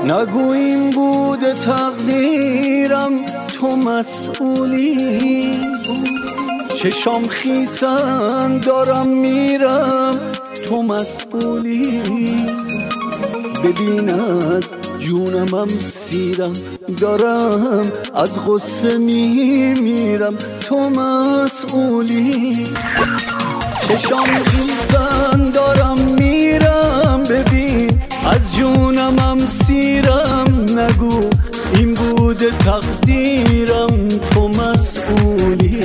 نگو این بوده تقدیرم تو مسئولی. چشام خیسن دارم میرم تو مسئولی. ببین از جونمم سیرم دارم از غصه میمیرم تو مسئولی. چشام خیسن دارم میرم ببین از جونمم سیرم. نگو این بوده تقدیرم تو مسئولی.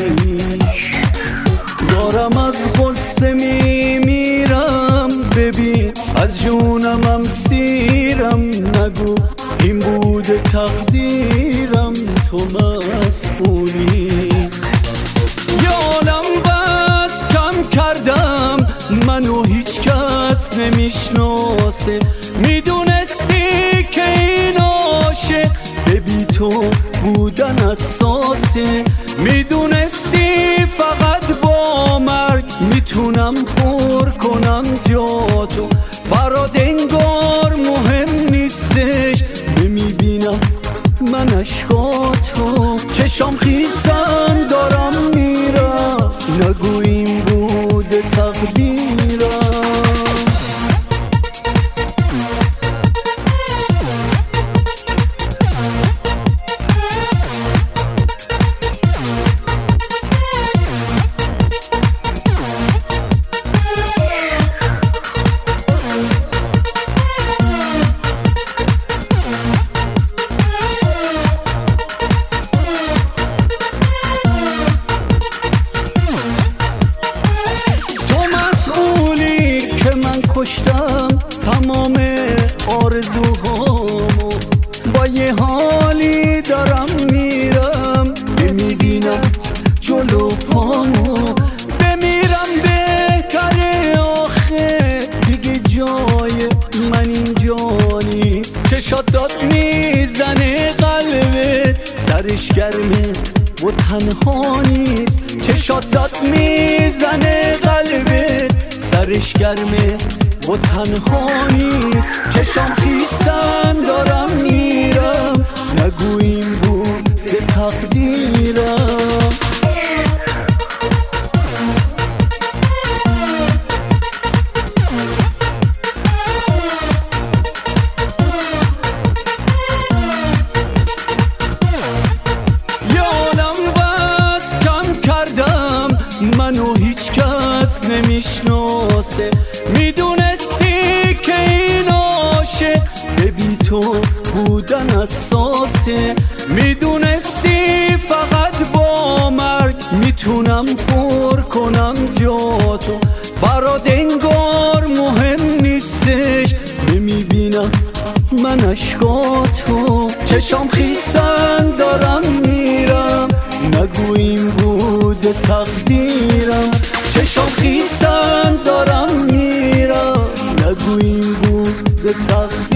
دارم از غصه میمیرم ببین از جونمم سیرم. نگو این بوده تقدیرم تو مسئولی. یادم بس کم کردم منو هیچ کس نمیشناسه. میدونستی که این عاشق به بی تو بودن اساسه. میدونستی فقط با مرگ میتونم پر کنم جاتو. برات انگار مهم نیستش نمیبینم من اشکاتو. چشام خیسن دارم میرم نگو این بوده تقدیرم. کشتم تمام آرزوهامو. با یه حالی دارم میرم نمیبینم جلو پامو. بمیرم بهتره آخه دیگه جای من اینجا نیست. چشات داد میزنه قلبت سرش گرمه و تنها نیست. چشات داد میزنه قلبت سرش گرمه و تنها نیست. چشام خیسن دارم میرم نگو این بوده تقدیرم. یادم بس کم کردم منو هیچ کس نمیشناسه. میدونستی که این عاشق به بی تو بودن اساسه. میدونستی فقط با مرگ میتونم پر کنم جاتو. برات انگار مهم نیستش نمیبینم من اشکاتو. چشام خیسن دارم میرم نگو این بوده تقدیرم. چشام خیسن دارم میرم نگو این بوده تقدیرم.